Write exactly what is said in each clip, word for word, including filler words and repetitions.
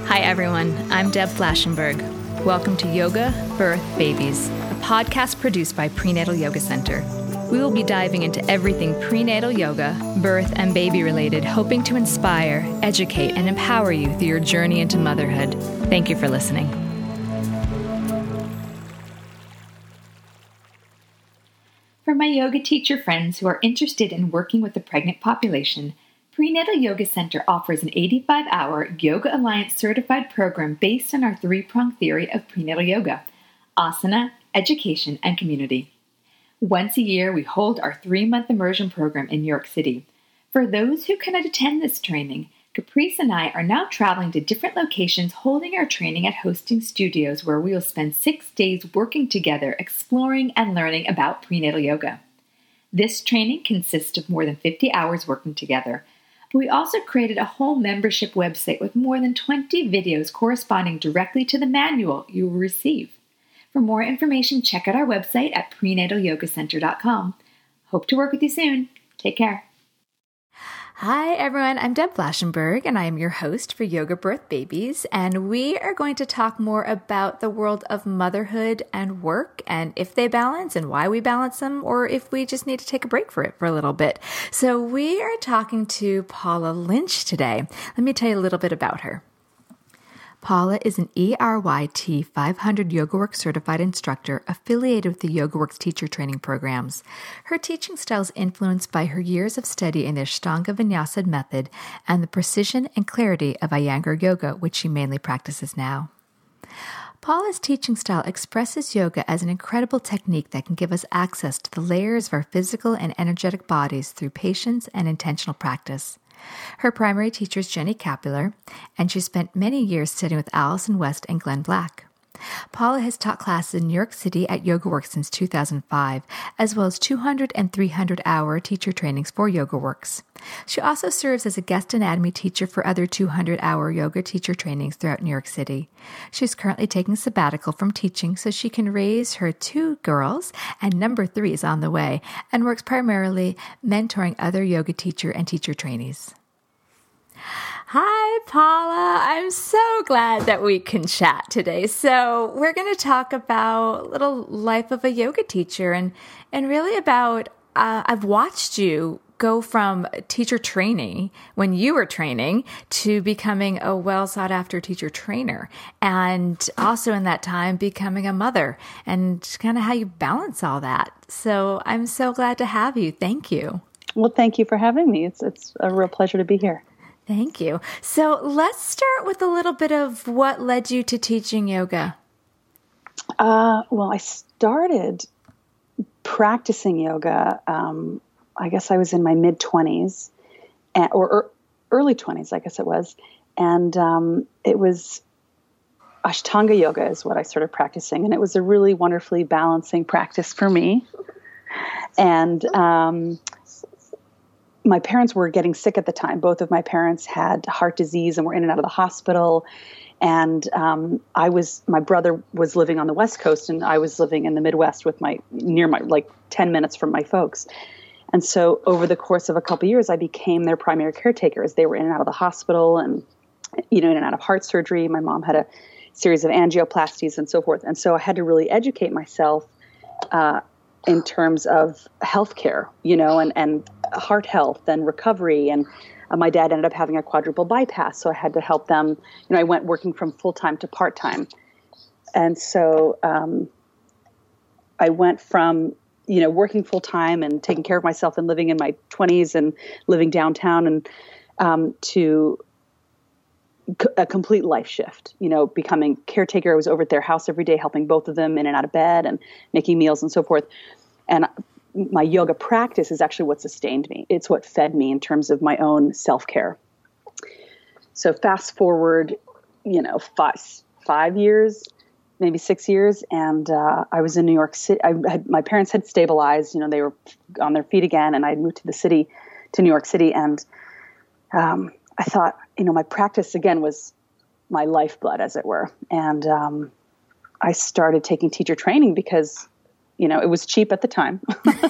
Hi, everyone. I'm Deb Flashenberg. Welcome to Yoga, Birth, Babies, a podcast produced by Prenatal Yoga Center. We will be diving into everything prenatal yoga, birth, and baby related, hoping to inspire, educate, and empower you through your journey into motherhood. Thank you for listening. For my yoga teacher friends who are interested in working with the pregnant population, Prenatal Yoga Center offers an eighty-five hour Yoga Alliance certified program based on our three-pronged theory of prenatal yoga: asana, education, and community. Once a year, we hold our three-month immersion program in New York City. For those who cannot attend this training, Caprice and I are now traveling to different locations holding our training at hosting studios where we will spend six days working together, exploring and learning about prenatal yoga. This training consists of more than fifty hours working together. But we also created a whole membership website with more than twenty videos corresponding directly to the manual you will receive. For more information, check out our website at prenatal yoga center dot com. Hope to work with you soon. Take care. Hi, everyone. I'm Deb Flashenberg, and I am your host for Yoga Birth Babies, and we are going to talk more about the world of motherhood and work, and if they balance and why we balance them, or if we just need to take a break for it for a little bit. So we are talking to Paula Lynch today. Let me tell you a little bit about her. Paula is an E R Y T five hundred YogaWorks certified instructor affiliated with the YogaWorks teacher training programs. Her teaching style is influenced by her years of study in the Ashtanga Vinyasa method and the precision and clarity of Iyengar yoga, which she mainly practices now. Paula's teaching style expresses yoga as an incredible technique that can give us access to the layers of our physical and energetic bodies through patience and intentional practice. Her primary teacher is Jenny Capular, and she spent many years studying with Allison West and Glenn Black. Paula has taught classes in New York City at YogaWorks since two thousand five, as well as two hundred and three hundred hour teacher trainings for YogaWorks. She also serves as a guest anatomy teacher for other two hundred hour yoga teacher trainings throughout New York City. She's currently taking sabbatical from teaching so she can raise her two girls, and number three is on the way, and works primarily mentoring other yoga teacher and teacher trainees. Hi, Paula. I'm so glad that we can chat today. So we're going to talk about a little life of a yoga teacher and, and really about, uh, I've watched you go from teacher trainee when you were training to becoming a well sought after teacher trainer, and also in that time becoming a mother, and kind of how you balance all that. So I'm so glad to have you. Thank you. Well, thank you for having me. It's, it's a real pleasure to be here. Thank you. So let's start with a little bit of what led you to teaching yoga. Uh, well, I started practicing yoga. Um, I guess I was in my mid twenties, or, or early twenties, I guess it was. And um, it was Ashtanga yoga is what I started practicing. And it was a really wonderfully balancing practice for me. And um my parents were getting sick at the time. Both of my parents had heart disease and were in and out of the hospital. And um, I was, my brother was living on the West Coast, and I was living in the Midwest with my, near my, like ten minutes from my folks. And so over the course of a couple of years, I became their primary caretaker as they were in and out of the hospital and, you know, in and out of heart surgery. My mom had a series of angioplasties and so forth. And so I had to really educate myself uh, in terms of healthcare, you know, and, and heart health and recovery. And uh, my dad ended up having a quadruple bypass, so I had to help them. You know, I went working from full-time to part-time. And so um, I went from, you know, working full-time and taking care of myself and living in my twenties and living downtown and um, to c- a complete life shift, you know, becoming caretaker. I was over at their house every day, helping both of them in and out of bed and making meals and so forth. And my yoga practice is actually what sustained me. It's what fed me in terms of my own self-care. So fast forward, you know, five, five years, maybe six years. And uh, I was in New York City. I had, my parents had stabilized, you know, they were on their feet again. And I moved to the city, to New York City. And um, I thought, you know, my practice again was my lifeblood, as it were. And um, I started taking teacher training because, you know, it was cheap at the time.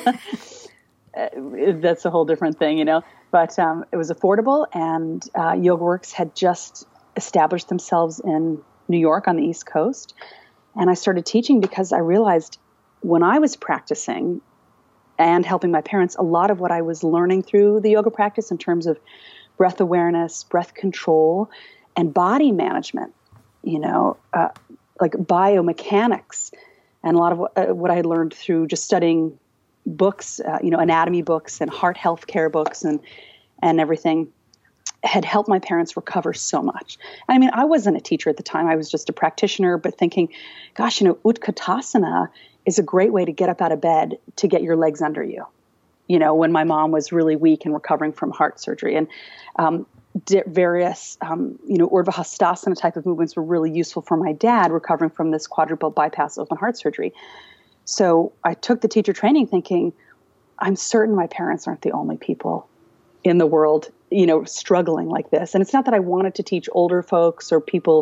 That's a whole different thing, you know, but um, it was affordable, and uh, YogaWorks had just established themselves in New York on the East Coast. And I started teaching because I realized when I was practicing and helping my parents, a lot of what I was learning through the yoga practice in terms of breath awareness, breath control, and body management, you know, uh, like biomechanics, and a lot of what, uh, what I had learned through just studying books, uh, you know, anatomy books and heart health care books and and everything, had helped my parents recover so much. And I mean, I wasn't a teacher at the time. I was just a practitioner, but thinking, gosh, you know, Utkatasana is a great way to get up out of bed to get your legs under you. You know, when my mom was really weak and recovering from heart surgery, and um, various, um, you know, Urdhva Hastasana type of movements were really useful for my dad recovering from this quadruple bypass open heart surgery. So I took the teacher training thinking, I'm certain my parents aren't the only people in the world, you know, struggling like this. And it's not that I wanted to teach older folks or people,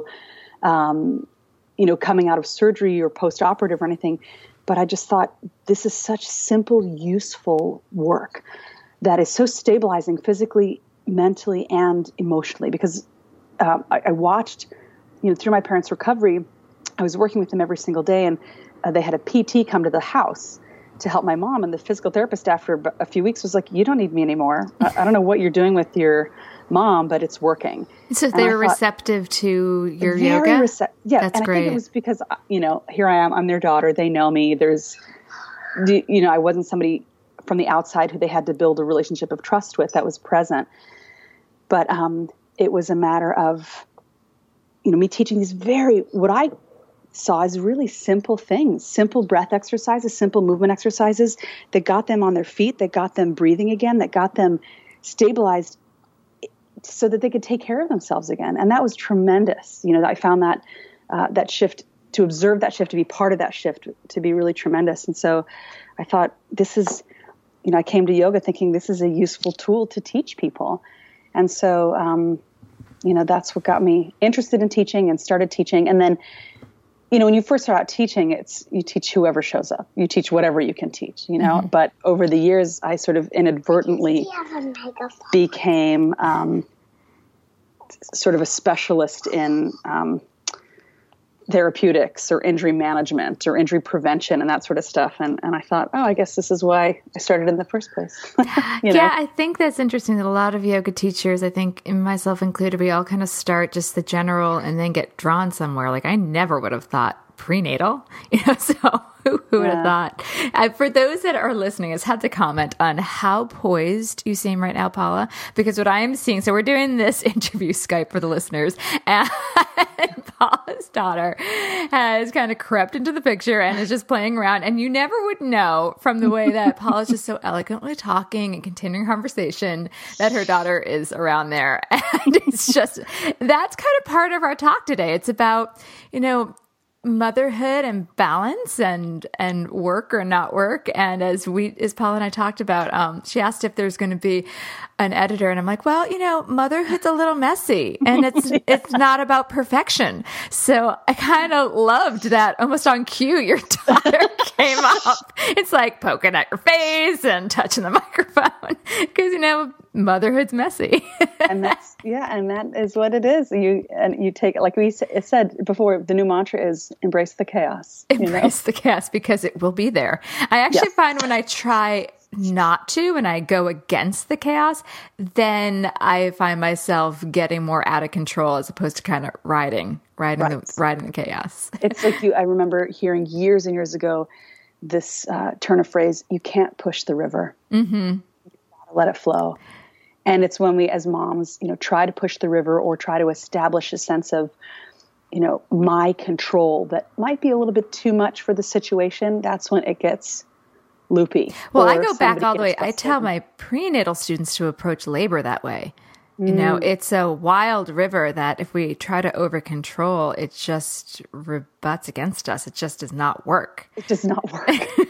um, you know, coming out of surgery or post-operative or anything, but I just thought this is such simple, useful work that is so stabilizing physically, mentally, and emotionally. Because um, I, I watched, you know, through my parents' recovery, I was working with them every single day, and uh, they had a P T come to the house to help my mom. And the physical therapist after a few weeks was like, you don't need me anymore. I, I don't know what you're doing with your mom, but it's working. So they were receptive to your very yoga? Rece- yeah. That's and great. I think it was because, you know, here I am, I'm their daughter. They know me. There's, you know, I wasn't somebody from the outside who they had to build a relationship of trust with that was present. But um, it was a matter of, you know, me teaching these very, what I saw as really simple things, simple breath exercises, simple movement exercises that got them on their feet, that got them breathing again, that got them stabilized so that they could take care of themselves again. And that was tremendous. You know, I found that uh, that shift, to observe that shift, to be part of that shift, to be really tremendous. And so I thought, this is, you know, I came to yoga thinking this is a useful tool to teach people. And so, um, you know, that's what got me interested in teaching and started teaching. And then, you know, when you first start out teaching, it's, you teach whoever shows up. You teach whatever you can teach, you know. Mm-hmm. But over the years, I sort of inadvertently became um, sort of a specialist in um, therapeutics or injury management or injury prevention and that sort of stuff. And and I thought, oh, I guess this is why I started in the first place. you know? Yeah, I think that's interesting that a lot of yoga teachers, I think myself included, we all kind of start just the general and then get drawn somewhere. Like I never would have thought prenatal, you know, so who, who would yeah. have thought? Uh, for those that are listening, I just had to comment on how poised you seem right now, Paula, because what I am seeing, so we're doing this interview Skype for the listeners, and Paula's daughter has kind of crept into the picture and is just playing around, and you never would know from the way that Paula's just so eloquently talking and continuing conversation that her daughter is around there. And it's just, that's kind of part of our talk today. It's about, you know, motherhood and balance and and work or not work. And as we as Paula and I talked about, um she asked if there's going to be an editor, and I'm like, well, you know, motherhood's a little messy, and it's yeah. it's not about perfection. So I kind of loved that almost on cue your daughter came up. It's like poking at your face and touching the microphone because, you know, motherhood's messy. And that's, yeah, and that is what it is. You and you take it, like we said before, the new mantra is embrace the chaos. Embrace you know? the chaos, because it will be there. I actually yes. find when I try not to and I go against the chaos, then I find myself getting more out of control as opposed to kind of riding, riding, right. the, riding the chaos. It's like you, I remember hearing years and years ago this uh, turn of phrase, you can't push the river. Mm-hmm. You gotta let it flow. And it's when we as moms, you know, try to push the river or try to establish a sense of, you know, my control that might be a little bit too much for the situation. That's when it gets loopy. Well, I go back all the way. I tell my prenatal students to approach labor that way. Mm. You know, it's a wild river that if we try to over control, it just rebuts against us. It just does not work. It does not work.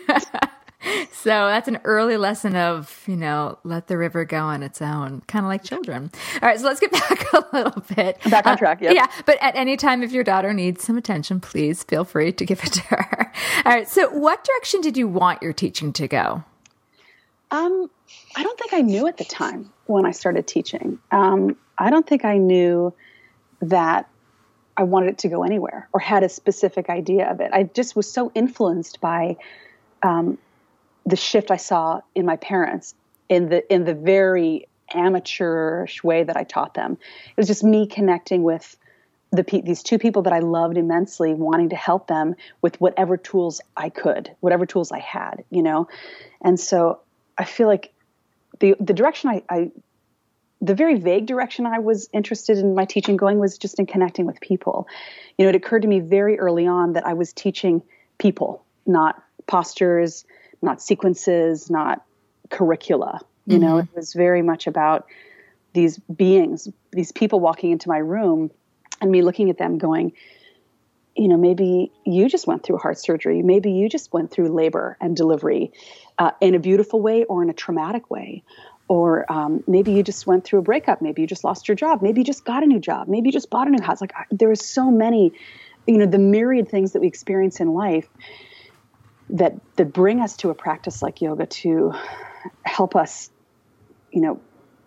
So that's an early lesson of, you know, let the river go on its own, kind of like children. All right, so let's get back a little bit. Back on track, yeah. Uh, yeah, but at any time, if your daughter needs some attention, please feel free to give it to her. All right, so what direction did you want your teaching to go? Um, I don't think I knew at the time when I started teaching. Um, I don't think I knew that I wanted it to go anywhere or had a specific idea of it. I just was so influenced by um, the shift I saw in my parents in the in the very amateurish way that I taught them. It was just me connecting with the pe- these two people that I loved immensely, wanting to help them with whatever tools I could, whatever tools I had, you know. And so I feel like the the direction I, I the very vague direction I was interested in my teaching going was just in connecting with people. You know, it occurred to me very early on that I was teaching people, not postures, not sequences, not curricula. You mm-hmm. know, it was very much about these beings, these people walking into my room and me looking at them going, you know, maybe you just went through heart surgery. Maybe you just went through labor and delivery uh, in a beautiful way or in a traumatic way. Or um, maybe you just went through a breakup. Maybe you just lost your job. Maybe you just got a new job. Maybe you just bought a new house. Like I, there are so many, you know, the myriad things that we experience in life that that bring us to a practice like yoga to help us, you know,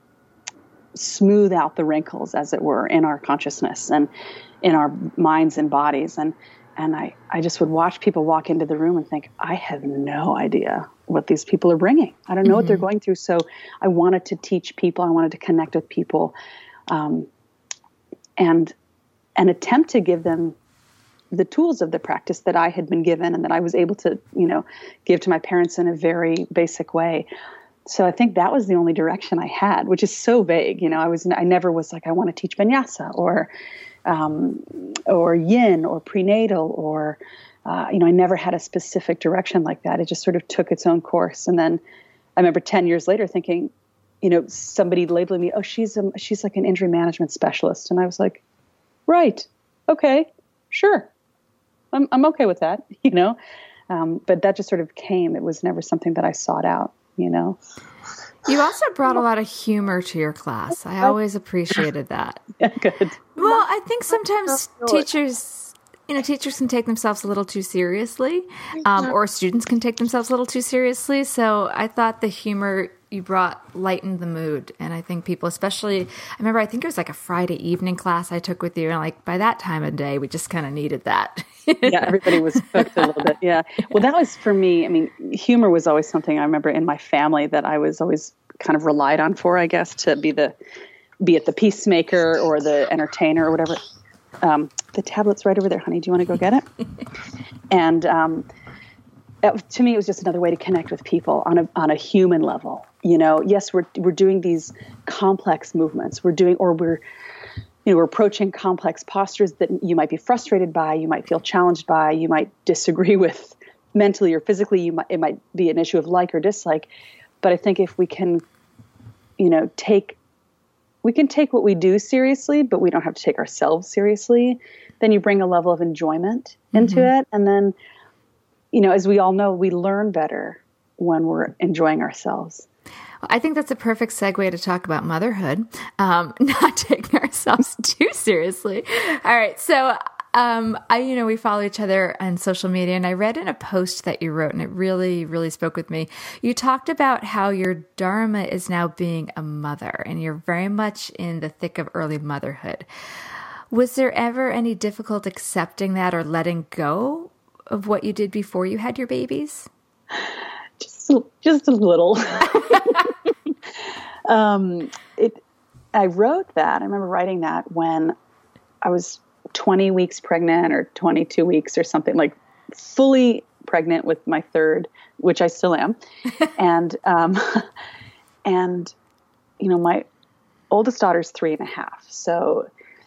smooth out the wrinkles, as it were, in our consciousness and in our minds and bodies. And and I, I just would watch people walk into the room and think, I have no idea what these people are bringing. I don't know mm-hmm. what they're going through. So I wanted to teach people. I wanted to connect with people, um, and and attempt to give them the tools of the practice that I had been given and that I was able to, you know, give to my parents in a very basic way. So I think that was the only direction I had, which is so vague. You know, I was, I never was like, I want to teach vinyasa or, um, or yin or prenatal or, uh, you know, I never had a specific direction like that. It just sort of took its own course. And then I remember ten years later thinking, you know, somebody labeling me, oh, she's a, she's like an injury management specialist. And I was like, right. Okay, sure. I'm, I'm okay with that, you know? Um, but that just sort of came. It was never something that I sought out. You know, you also brought a lot of humor to your class. I always appreciated that. Yeah, good. Well, I think sometimes teachers, you know, teachers can take themselves a little too seriously, um, or students can take themselves a little too seriously. So I thought the humor you brought lightened the mood. And I think people, especially, I remember, I think it was like a Friday evening class I took with you. And like by that time of day, we just kind of needed that. Yeah, everybody was hooked a little bit. Yeah. Well, that was for me. I mean, humor was always something I remember in my family that I was always kind of relied on for, I guess, to be the, be it the peacemaker or the entertainer or whatever. Um, the tablet's right over there, honey. Do you want to go get it? And, um, It, to me, it was just another way to connect with people on a on a human level. You know, yes, we're we're doing these complex movements. We're doing, or we're, you know, we're approaching complex postures that you might be frustrated by, you might feel challenged by, you might disagree with mentally or physically. You might it might be an issue of like or dislike. But I think if we can, you know, take we can take what we do seriously, but we don't have to take ourselves seriously. Then you bring a level of enjoyment into mm-hmm. it, and then, you know, as we all know, we learn better when we're enjoying ourselves. I think that's a perfect segue to talk about motherhood, um, not taking ourselves too seriously. All right. So, um, I, you know, we follow each other on social media, and I read in a post that you wrote, and it really, really spoke with me. You talked about how your dharma is now being a mother, and you're very much in the thick of early motherhood. Was there ever any difficult accepting that or letting go of what you did before you had your babies? Just, just a little. um, it. I wrote that. I remember writing that when I was twenty weeks pregnant, or twenty-two weeks, or something, like fully pregnant with my third, which I still am, and um, and you know, my oldest daughter's three and a half, so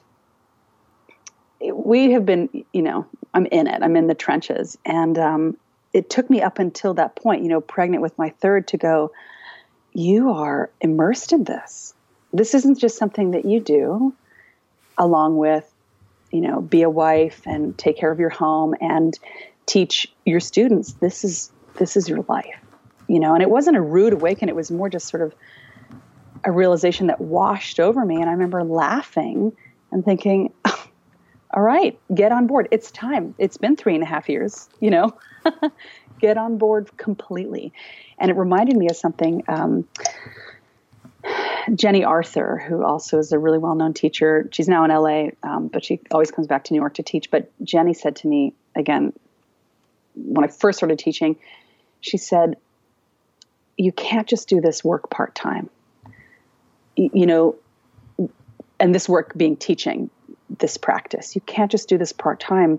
we have been, you know, I'm in it. I'm in the trenches. And um, it took me up until that point, you know, pregnant with my third, to go, you are immersed in this. This isn't just something that you do along with, you know, be a wife and take care of your home and teach your students. This is, this is your life, you know, and it wasn't a rude awakening. It was more just sort of a realization that washed over me. And I remember laughing and thinking, all right, get on board. It's time. It's been three and a half years, you know, get on board completely. And it reminded me of something. Um, Jenny Arthur, who also is a really well-known teacher. She's now in L A, um, but she always comes back to New York to teach. But Jenny said to me, again, when I first started teaching, she said, you can't just do this work part-time. You, you know, and this work being teaching, this practice. You can't just do this part-time.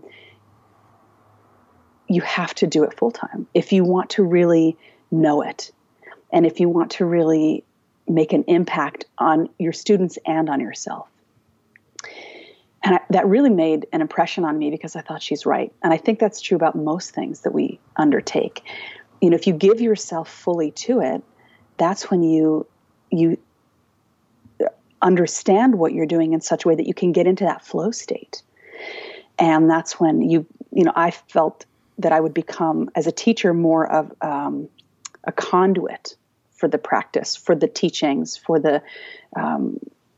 You have to do it full-time if you want to really know it. And if you want to really make an impact on your students and on yourself. And I, that really made an impression on me because I thought she's right. And I think that's true about most things that we undertake. You know, if you give yourself fully to it, that's when you you understand what you're doing in such a way that you can get into that flow state. And that's when you, you know, I felt that I would become, as a teacher, more of um, a conduit for the practice, for the teachings, for the um,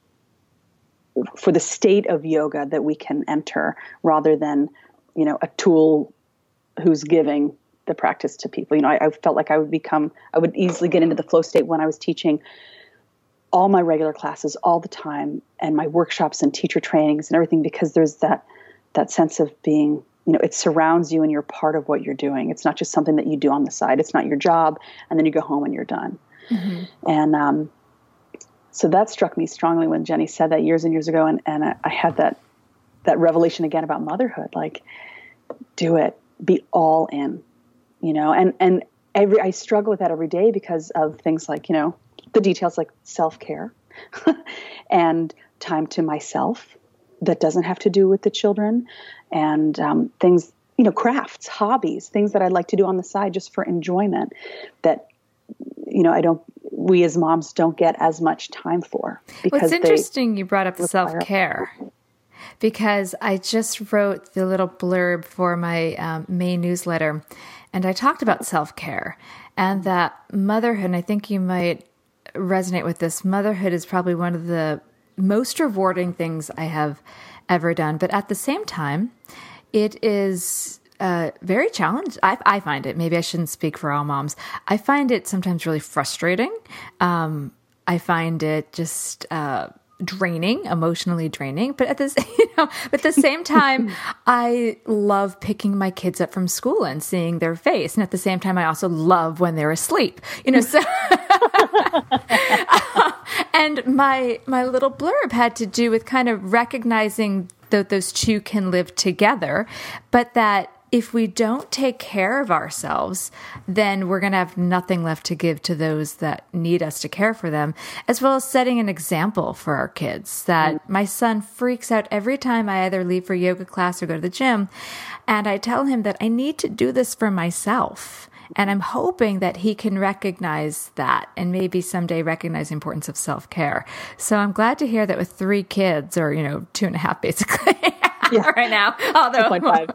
for the state of yoga that we can enter, rather than, you know, a tool who's giving the practice to people. You know, I, I felt like I would become, I would easily get into the flow state when I was teaching all my regular classes all the time, and my workshops and teacher trainings and everything, because there's that that sense of being, you know, it surrounds you and you're part of what you're doing. It's not just something that you do on the side. It's not your job, and then you go home and you're done. Mm-hmm. And um, so that struck me strongly when Jenny said that years and years ago. And, and I, I had that that revelation again about motherhood. Like, do it, be all in, you know. And and every I struggle with that every day because of things like, you know, the details like self-care and time to myself that doesn't have to do with the children, and um, things, you know, crafts, hobbies, things that I'd like to do on the side just for enjoyment that, you know, I don't, we as moms don't get as much time for. Because well, it's interesting you brought up self-care, because I just wrote the little blurb for my um, May newsletter, and I talked about self-care and that motherhood, and I think you might resonate with this. Motherhood is probably one of the most rewarding things I have ever done. But at the same time, it is uh, very challenging. I, I find it, maybe I shouldn't speak for all moms. I find it sometimes really frustrating. Um, I find it just uh, draining, emotionally draining. But at this, you know, but at the same time, I love picking my kids up from school and seeing their face. And at the same time, I also love when they're asleep, you know, so. And my my little blurb had to do with kind of recognizing that those two can live together, but that if we don't take care of ourselves, then we're going to have nothing left to give to those that need us to care for them, as well as setting an example for our kids. That mm-hmm. my son freaks out every time I either leave for yoga class or go to the gym, and I tell him that I need to do this for myself. And I'm hoping that he can recognize that and maybe someday recognize the importance of self-care. So I'm glad to hear that with three kids, or, you know, two and a half basically yeah. right now. Although, two point five.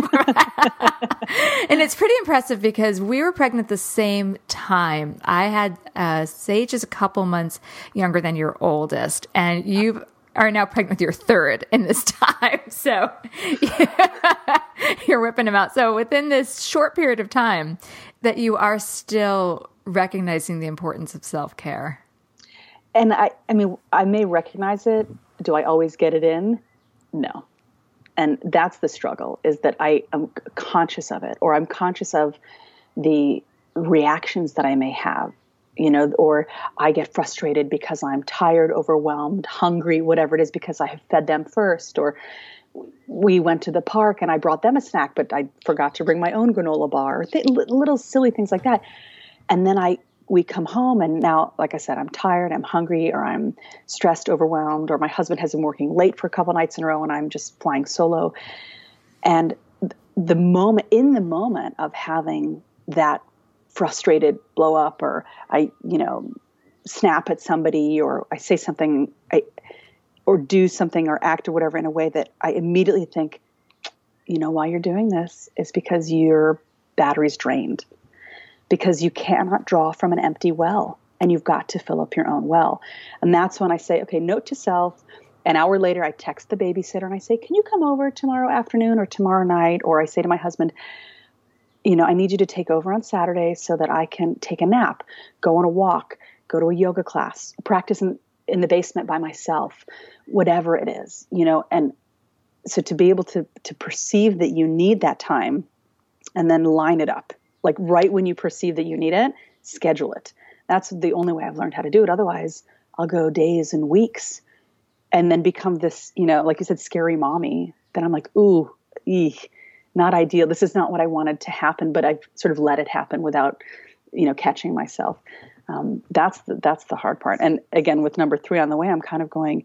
And it's pretty impressive because we were pregnant at the same time. I had uh, Sage is a couple months younger than your oldest, and you are now pregnant with your third in this time. So yeah, you're whipping them out. So within this short period of time that you are still recognizing the importance of self-care. And I, I mean, I may recognize it. Do I always get it in? No. And that's the struggle, is that I am conscious of it, or I'm conscious of the reactions that I may have. You know, or I get frustrated because I'm tired, overwhelmed, hungry, whatever it is, because I have fed them first. Or we went to the park and I brought them a snack, but I forgot to bring my own granola bar, or th- little silly things like that. And then I we come home, and now, like I said, I'm tired, I'm hungry, or I'm stressed, overwhelmed, or my husband has been working late for a couple nights in a row and I'm just flying solo. And the moment, in the moment of having that frustrated blow up, or I, you know, snap at somebody, or I say something, I, or do something or act or whatever in a way that I immediately think, you know, why you're doing this is because your battery's drained, because you cannot draw from an empty well, and you've got to fill up your own well. And that's when I say, okay, note to self. An hour later, I text the babysitter and I say, can you come over tomorrow afternoon or tomorrow night? Or I say to my husband, you know, I need you to take over on Saturday so that I can take a nap, go on a walk, go to a yoga class, practice in, in the basement by myself, whatever it is, you know, and so to be able to, to perceive that you need that time and then line it up, like right when you perceive that you need it, schedule it. That's the only way I've learned how to do it. Otherwise I'll go days and weeks and then become this, you know, like you said, scary mommy. Then I'm like, ooh, eek, not ideal. This is not what I wanted to happen, but I've sort of let it happen without, you know, catching myself. Um, that's the, that's the hard part. And again, with number three on the way, I'm kind of going,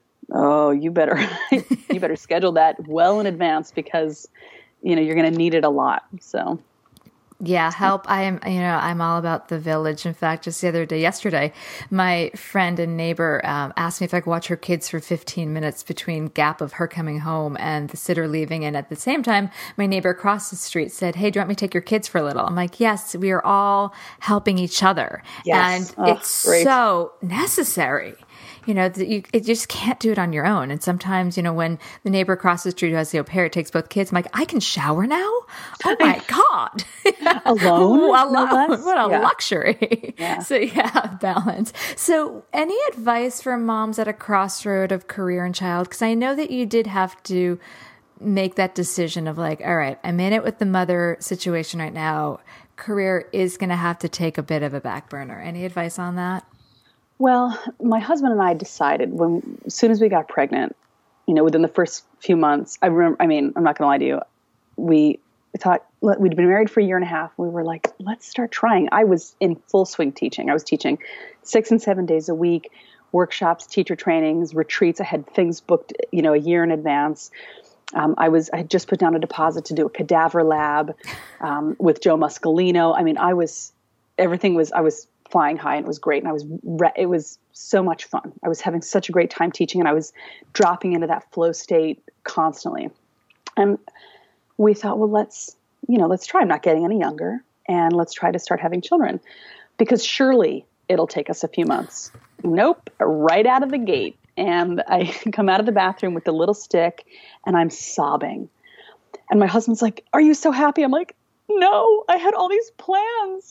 oh, you better, you better schedule that well in advance because, you know, you're going to need it a lot. So. Yeah, help. I am, you know, I'm all about the village. In fact, just the other day, yesterday, my friend and neighbor um, asked me if I could watch her kids for fifteen minutes between gap of her coming home and the sitter leaving. And at the same time, my neighbor across the street said, hey, do you want me to take your kids for a little? I'm like, yes, we are all helping each other. Yes. And oh, it's great. so necessary. You know, that you, you just can't do it on your own. And sometimes, you know, when the neighbor across the street who has the au pair takes both kids, I'm like, I can shower now? Oh my God. Alone? Alone. No What a yeah. luxury. Yeah. So yeah, balance. So any advice for moms at a crossroad of career and child? Because I know that you did have to make that decision of like, all right, I'm in it with the mother situation right now. Career is going to have to take a bit of a back burner. Any advice on that? Well, my husband and I decided when, as soon as we got pregnant, you know, within the first few months, I remember, I mean, I'm not going to lie to you. We thought we'd been married for a year and a half. We were like, let's start trying. I was in full swing teaching. I was teaching six and seven days a week, workshops, teacher trainings, retreats. I had things booked, you know, a year in advance. Um, I was, I had just put down a deposit to do a cadaver lab um, with Joe Muscolino. I mean, I was, everything was, I was flying high and it was great. And I was, re- it was so much fun. I was having such a great time teaching and I was dropping into that flow state constantly. And we thought, well, let's, you know, let's try. I'm not getting any younger and let's try to start having children because surely it'll take us a few months. Nope. Right out of the gate. And I come out of the bathroom with the little stick and I'm sobbing. And my husband's like, are you so happy? I'm like, no, I had all these plans.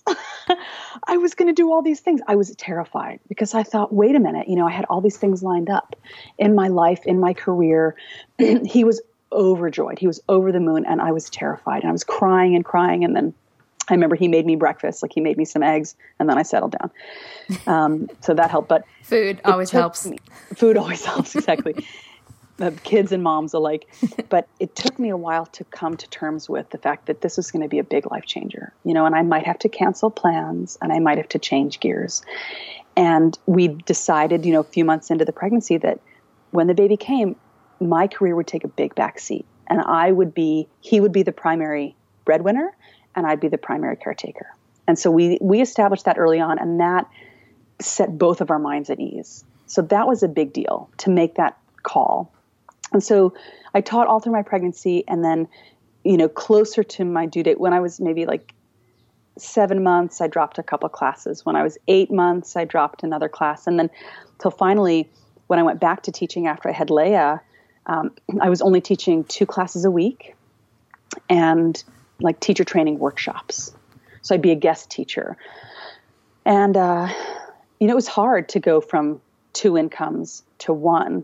I was going to do all these things. I was terrified because I thought, wait a minute, you know, I had all these things lined up in my life, in my career. He was overjoyed. He was over the moon and I was terrified and I was crying and crying. And then I remember he made me breakfast, like he made me some eggs and then I settled down. Um, so that helped. But food always helps. Me, food always helps. Exactly. Uh, kids and moms alike. But it took me a while to come to terms with the fact that this was going to be a big life changer, you know, and I might have to cancel plans and I might have to change gears. And we decided, you know, a few months into the pregnancy that when the baby came, my career would take a big back seat and I would be, he would be the primary breadwinner and I'd be the primary caretaker. And so we, we established that early on and that set both of our minds at ease. So that was a big deal to make that call. And so I taught all through my pregnancy and then, you know, closer to my due date, when I was maybe like seven months, I dropped a couple classes. When I was eight months, I dropped another class. And then till finally, when I went back to teaching after I had Leia, um, I was only teaching two classes a week and like teacher training workshops. So I'd be a guest teacher. And, uh, you know, it was hard to go from two incomes to one.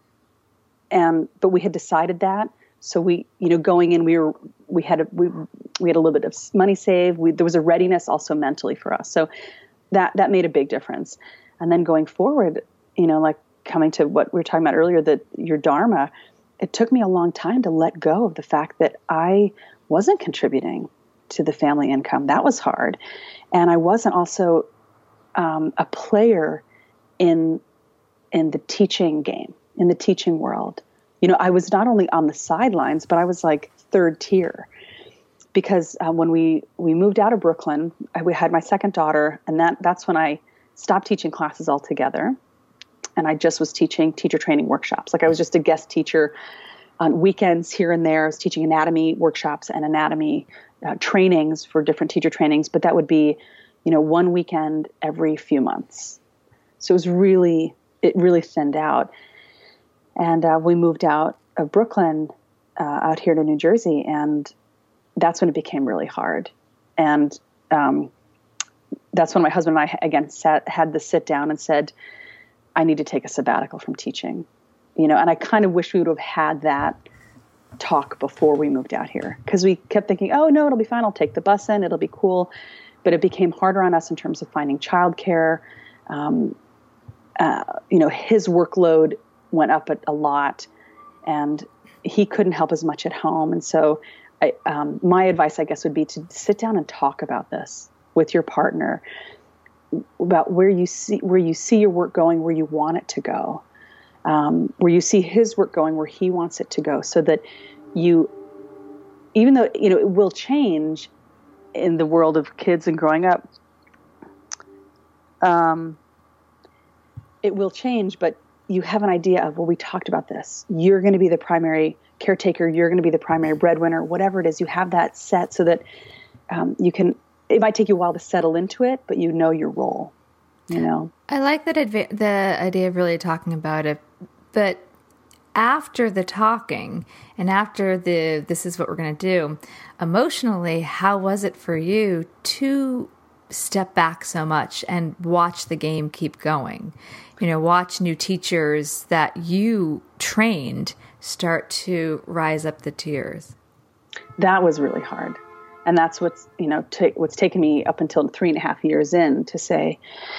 And, but we had decided that. So we, you know, going in, we were, we had, a, we, we had a little bit of money saved. We, there was a readiness also mentally for us. So that, that made a big difference. And then going forward, you know, like coming to what we were talking about earlier, that your dharma, it took me a long time to let go of the fact that I wasn't contributing to the family income. That was hard. And I wasn't also um, a player in, in the teaching game. In the teaching world. You know, I was not only on the sidelines, but I was like third tier because uh, when we, we moved out of Brooklyn, I, we had my second daughter and that that's when I stopped teaching classes altogether. And I just was teaching teacher training workshops. Like I was just a guest teacher on weekends here and there. I was teaching anatomy workshops and anatomy uh, trainings for different teacher trainings, but that would be, you know, one weekend every few months. So it was really, it really thinned out. And uh, we moved out of Brooklyn uh, out here to New Jersey, and that's when it became really hard. And um, that's when my husband and I, again, sat, had the sit down and said, I need to take a sabbatical from teaching, you know, and I kind of wish we would have had that talk before we moved out here, because we kept thinking, oh no, it'll be fine. I'll take the bus in. It'll be cool. But it became harder on us in terms of finding childcare. Um, uh, you know, his workload went up a, a lot, and he couldn't help as much at home. And so I, um, my advice, I guess, would be to sit down and talk about this with your partner, about where you see where you see your work going, where you want it to go, um, where you see his work going, where he wants it to go, so that you, even though, you know, it will change in the world of kids and growing up, um, it will change, but you have an idea of, well, we talked about this. You're going to be the primary caretaker. You're going to be the primary breadwinner, whatever it is. You have that set so that um, you can. It might take you a while to settle into it, but you know your role, you know? I like that adva- the idea of really talking about it, but after the talking and after the, this is what we're going to do, emotionally, how was it for you to step back so much and watch the game keep going? You know, watch new teachers that you trained start to rise up the tiers. That was really hard. And that's what's, you know, t- what's taken me up until three and a half years in to say,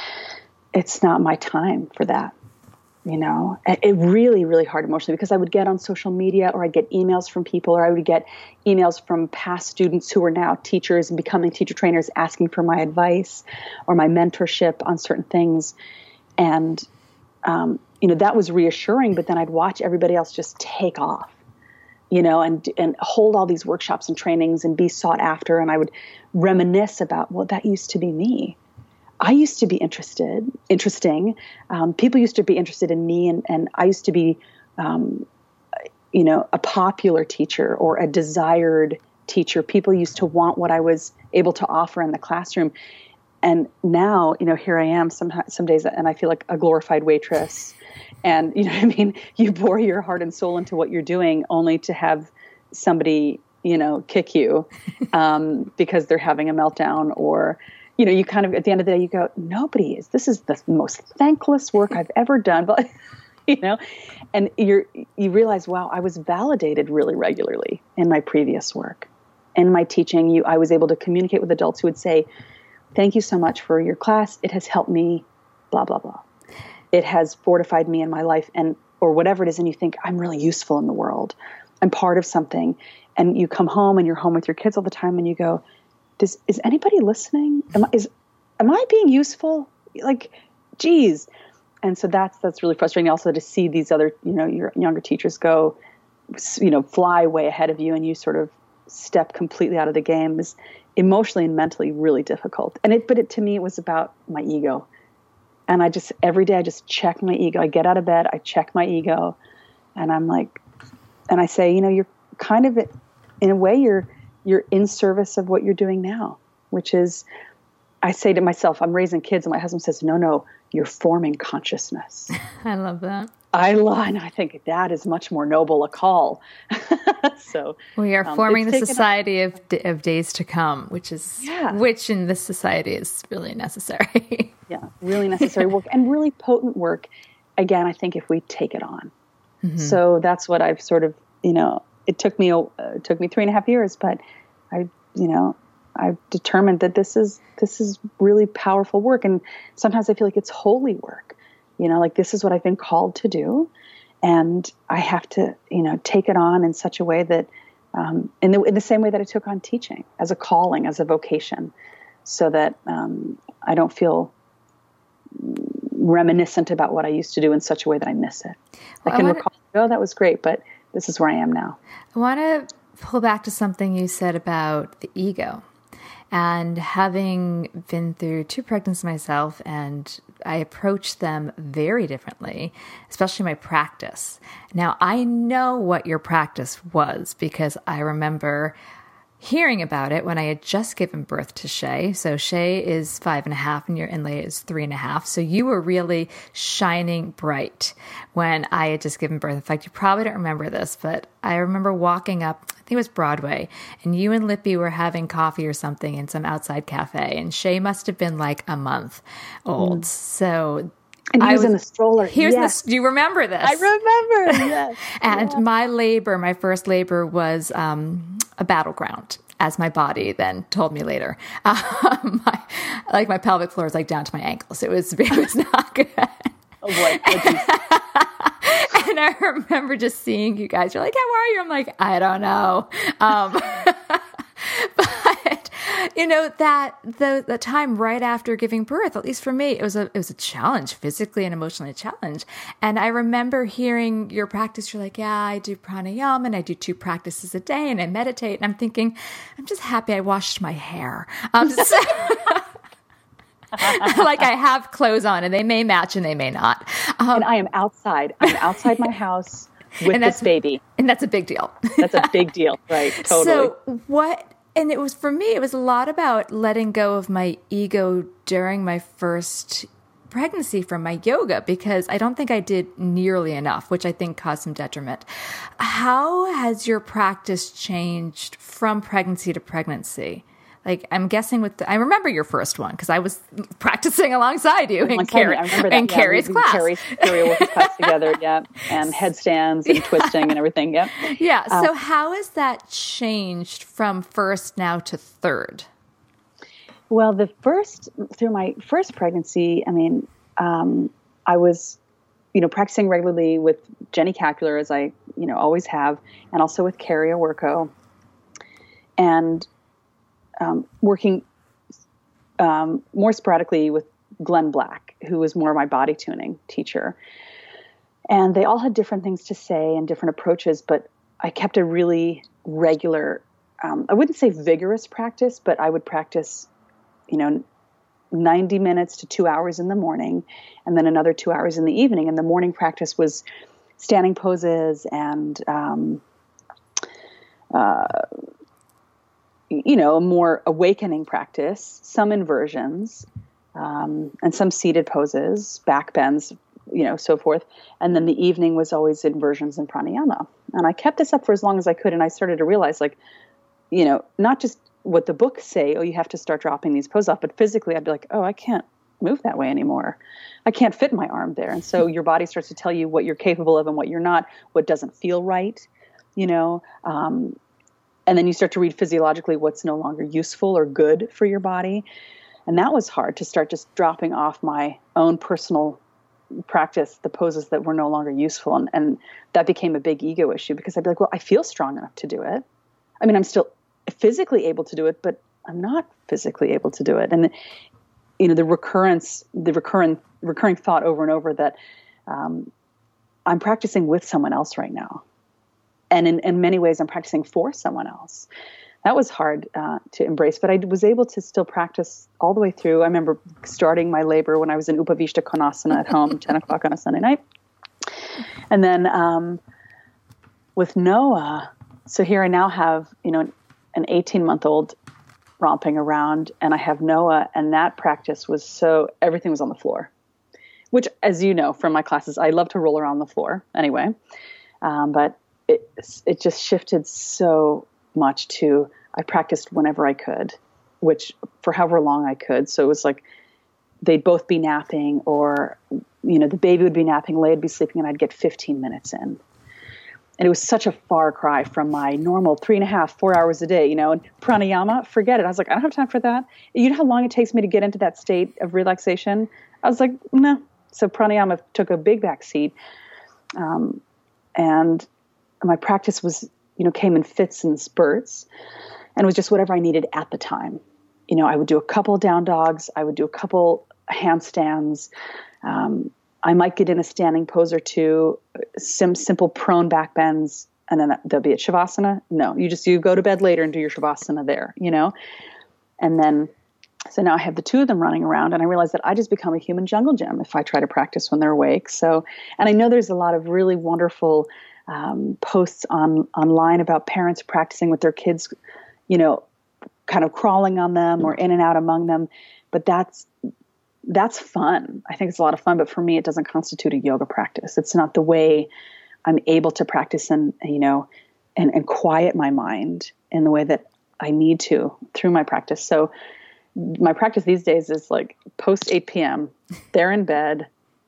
it's not my time for that. You know, it really, really hard emotionally, because I would get on social media, or I'd get emails from people, or I would get emails from past students who are now teachers and becoming teacher trainers asking for my advice or my mentorship on certain things. And, um, you know, that was reassuring, but then I'd watch everybody else just take off, you know, and and hold all these workshops and trainings and be sought after. And I would reminisce about, well, that used to be me. I used to be interested, interesting. Um, people used to be interested in me, and, and I used to be, um, you know, a popular teacher or a desired teacher. People used to want what I was able to offer in the classroom. And now, you know, here I am some, some days, and I feel like a glorified waitress. And, you know what I mean? You pour your heart and soul into what you're doing only to have somebody, you know, kick you um, because they're having a meltdown, or, you know, you kind of, at the end of the day, you go, nobody is, this is the most thankless work I've ever done. But, you know, and you're, you realize, wow, I was validated really regularly in my previous work. In my teaching, you, I was able to communicate with adults who would say, thank you so much for your class. It has helped me, blah, blah, blah. It has fortified me in my life, and, or whatever it is. And you think, I'm really useful in the world. I'm part of something. And you come home and you're home with your kids all the time, and you go, Does, is anybody listening? Am I, is, am I being useful? Like, geez. And so that's, that's really frustrating also to see these other, you know, your younger teachers go, you know, fly way ahead of you, and you sort of step completely out of the game is emotionally and mentally really difficult. And it, but it, to me, it was about my ego. And I just, every day I just check my ego. I get out of bed, I check my ego, and I'm like, and I say, you know, you're kind of, in a way, you're, you're in service of what you're doing now, which is, I say to myself, I'm raising kids, and my husband says, no, no, you're forming consciousness. I love that. I love, and I think that is much more noble a call. So we are um, forming the society of, of days to come, which is, yeah. which in this society is really necessary. Yeah, really necessary work, and really potent work. Again, I think if we take it on. Mm-hmm. So that's what I've sort of, you know, it took me, uh, it took me three and a half years, but I, you know, I've determined that this is, this is really powerful work. And sometimes I feel like it's holy work, you know, like this is what I've been called to do. And I have to, you know, take it on in such a way that, um, in the, in the same way that I took on teaching as a calling, as a vocation, so that, um, I don't feel reminiscent about what I used to do in such a way that I miss it. Well, I can I wanna, recall, oh, that was great, but this is where I am now. I want to pull back to something you said about the ego. And having been through two pregnancies myself, and I approach them very differently, especially my practice. Now, I know what your practice was because I remember hearing about it when I had just given birth to Shay. So Shay is five and a half and your Inlay is three and a half. So you were really shining bright when I had just given birth. In fact, you probably don't remember this, but I remember walking up, I think it was Broadway, and you and Lippy were having coffee or something in some outside cafe, and Shay must have been like a month old. Mm. So And he I was, was in the stroller. He was yes. in the, do you remember this? I remember, yes. And yeah. my labor, my first labor was um, a battleground, as my body then told me later. Um, my, like my pelvic floor is like down to my ankles. It was, it was not good. Oh boy. And I remember just seeing you guys. You're like, how are you? I'm like, I don't know. Um, but you know, that the the time right after giving birth, at least for me, it was a it was a challenge, physically and emotionally a challenge. And I remember hearing your practice. You're like, yeah, I do pranayama and I do two practices a day and I meditate. And I'm thinking, I'm just happy I washed my hair. Um, so, like I have clothes on and they may match and they may not. Um, and I am outside. I'm outside my house with this baby. And that's a big deal. That's a big deal. Right. Totally. So what, and it was, for me, it was a lot about letting go of my ego during my first pregnancy from my yoga, because I don't think I did nearly enough, which I think caused some detriment. How has your practice changed from pregnancy to pregnancy? Like, I'm guessing with the, I remember your first one because I was practicing alongside you in, Carrie, in yeah, Carrie's class. Carrie's working class together, yeah, and headstands and twisting and everything, yeah. Yeah. So um, how has that changed from first now to third? Well, the first through my first pregnancy, I mean, um, I was, you know, practicing regularly with Jenny Capular, as I, you know, always have, and also with Carrie Awerko, and Um, working um, more sporadically with Glenn Black, who was more my body tuning teacher. And they all had different things to say and different approaches, but I kept a really regular, um, I wouldn't say vigorous practice, but I would practice, you know, ninety minutes to two hours in the morning, and then another two hours in the evening. And the morning practice was standing poses and um, uh, you know, a more awakening practice, some inversions, um, and some seated poses, back bends, you know, so forth. And then the evening was always inversions and pranayama. And I kept this up for as long as I could. And I started to realize, like, you know, not just what the books say, oh, you have to start dropping these poses off, but physically I'd be like, oh, I can't move that way anymore. I can't fit my arm there. And so your body starts to tell you what you're capable of and what you're not, what doesn't feel right, you know, um, and then you start to read physiologically what's no longer useful or good for your body. And that was hard, to start just dropping off my own personal practice, the poses that were no longer useful. And, and that became a big ego issue, because I'd be like, well, I feel strong enough to do it. I mean, I'm still physically able to do it, but I'm not physically able to do it. And, you know, the recurrence, the recurrent, recurring thought over and over that um, I'm practicing with someone else right now. And in, in many ways, I'm practicing for someone else. That was hard uh, to embrace, but I was able to still practice all the way through. I remember starting my labor when I was in Upavishta Konasana at home, ten o'clock on a Sunday night. And then um, with Noah, so here I now have, you know, an eighteen-month-old romping around, and I have Noah, and that practice was so, everything was on the floor, which, as you know from my classes, I love to roll around the floor anyway. Um, but It, it just shifted so much to, I practiced whenever I could, which for however long I could. So it was like they'd both be napping, or, you know, the baby would be napping, Leia would be sleeping, and I'd get fifteen minutes in. And it was such a far cry from my normal three and a half, four hours a day, you know, and pranayama, forget it. I was like, I don't have time for that. You know how long it takes me to get into that state of relaxation? I was like, no. So pranayama took a big back seat. Um, and my practice was, you know, came in fits and spurts, and it was just whatever I needed at the time. You know, I would do a couple down dogs. I would do a couple handstands. Um, I might get in a standing pose or two, some simple prone back bends, and then there'll be a shavasana. No, you just, you go to bed later and do your shavasana there, you know? And then, so now I have the two of them running around, and I realize that I just become a human jungle gym if I try to practice when they're awake. So, and I know there's a lot of really wonderful Um, posts on online about parents practicing with their kids, you know, kind of crawling on them or in and out among them. But that's, that's fun. I think it's a lot of fun, but for me, it doesn't constitute a yoga practice. It's not the way I'm able to practice and, you know, and, and quiet my mind in the way that I need to through my practice. So my practice these days is like post eight p.m., they're in bed,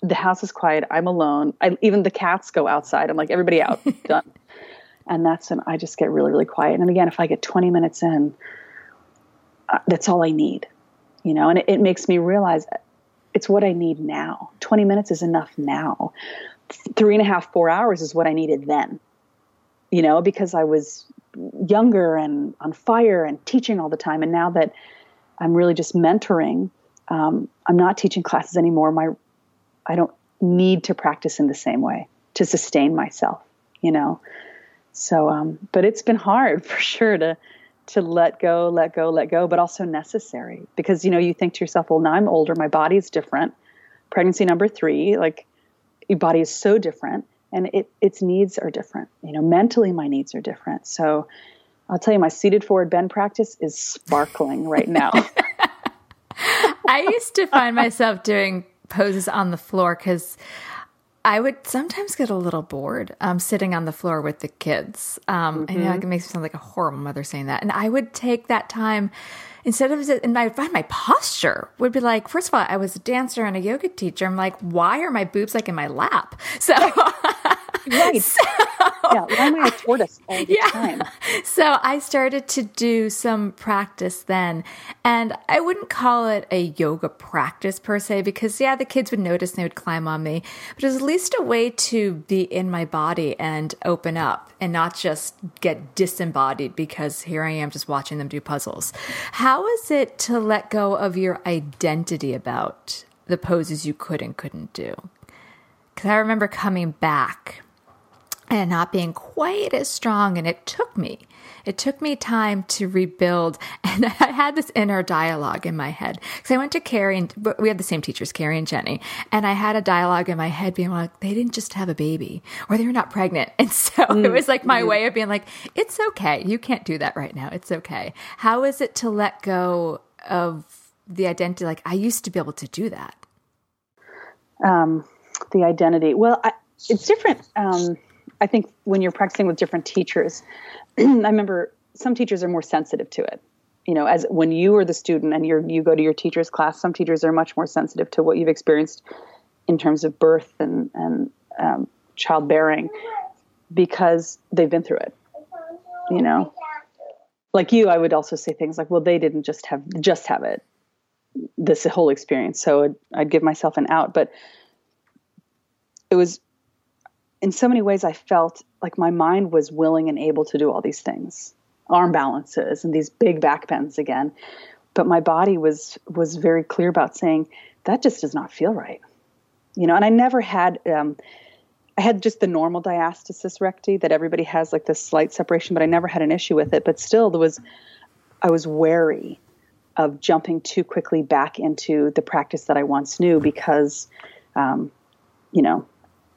the house is quiet. I'm alone. I, even the cats go outside. I'm like, everybody out, done. And that's when I just get really, really quiet. And again, if I get twenty minutes in, uh, that's all I need, you know, and it, it makes me realize it's what I need now. twenty minutes is enough now. Three and a half, four hours is what I needed then, you know, because I was younger and on fire and teaching all the time. And now that I'm really just mentoring, um, I'm not teaching classes anymore. My, I don't need to practice in the same way to sustain myself, you know? So, um, but it's been hard for sure to, to let go, let go, let go, but also necessary because, you know, you think to yourself, well, now I'm older, my body is different. Pregnancy number three, like your body is so different and it, its needs are different. You know, mentally my needs are different. So I'll tell you, my seated forward bend practice is sparkling right now. I used to find myself doing poses on the floor because I would sometimes get a little bored um, sitting on the floor with the kids. Um, mm-hmm. I know it makes me sound like a horrible mother saying that. And I would take that time instead of, and I find my posture would be like, first of all, I was a dancer and a yoga teacher. I'm like, why are my boobs like in my lap? So, right. So, yeah, why am I a tortoise all the yeah. time? So I started to do some practice then. And I wouldn't call it a yoga practice per se, because yeah, the kids would notice and they would climb on me, but it was at least a way to be in my body and open up and not just get disembodied because here I am just watching them do puzzles. How is it to let go of your identity about the poses you could and couldn't do? Because I remember coming back and not being quite as strong. And it took me, it took me time to rebuild. And I had this inner dialogue in my head. Because I went to Carrie, and we had the same teachers, Carrie and Jenny. And I had a dialogue in my head being like, they didn't just have a baby or they're not pregnant. And so mm. it was like my mm. way of being like, it's okay. You can't do that right now. It's okay. How is it to let go of the identity? Like, I used to be able to do that. Um, the identity. Well, I, it's different. Um, I think when you're practicing with different teachers, I remember some teachers are more sensitive to it. You know, as when you are the student and you're, you go to your teacher's class, some teachers are much more sensitive to what you've experienced in terms of birth and, and um, childbearing because they've been through it, you know. Like you, I would also say things like, well, they didn't just have, just have it, this whole experience. So I'd, I'd give myself an out. But it was, in so many ways, I felt like my mind was willing and able to do all these things, arm balances and these big back bends again. But my body was was very clear about saying, that just does not feel right. You know, and I never had, um, I had just the normal diastasis recti that everybody has, like this slight separation, but I never had an issue with it. But still, there was, I was wary of jumping too quickly back into the practice that I once knew because, um, you know,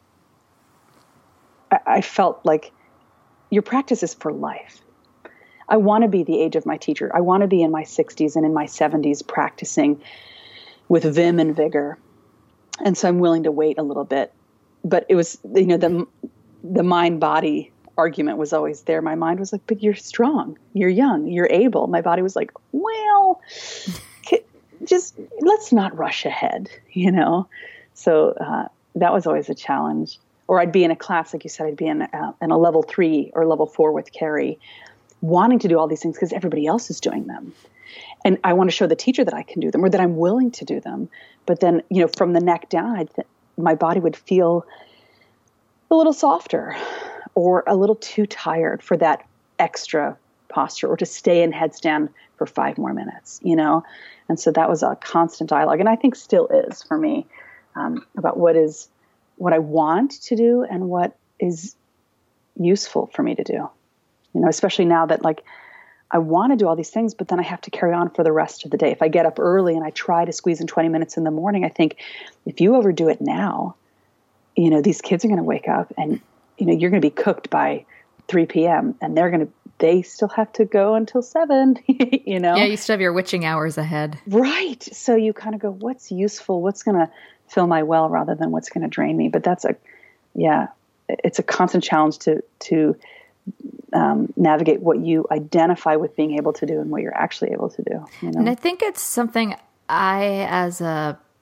I felt like your practice is for life. I want to be the age of my teacher. I want to be in my sixties and in my seventies practicing with vim and vigor. And so I'm willing to wait a little bit. But it was, you know, the the mind-body argument was always there. My mind was like, but you're strong. You're young. You're able. My body was like, well, just let's not rush ahead, you know? So uh, that was always a challenge. Or I'd be in a class, like you said, I'd be in a, in a level three or level four with Carrie, wanting to do all these things because everybody else is doing them. And I want to show the teacher that I can do them or that I'm willing to do them. But then, you know, from the neck down, I'd th- my body would feel a little softer or a little too tired for that extra posture or to stay in headstand for five more minutes, you know? And so that was a constant dialogue. And I think still is for me um, about what is what I want to do and what is useful for me to do, you know, especially now that like I want to do all these things, but then I have to carry on for the rest of the day. If I get up early and I try to squeeze in twenty minutes in the morning, I think if you overdo it now, you know, these kids are going to wake up and, you know, you're going to be cooked by three p.m. and they're going to, they still have to go until seven, you know? Yeah. You still have your witching hours ahead. Right. So you kind of go, what's useful? What's going to fill my well rather than what's going to drain me. But that's a, yeah, it's a constant challenge to, to um, navigate what you identify with being able to do and what you're actually able to do. You know? And I think it's something I, as a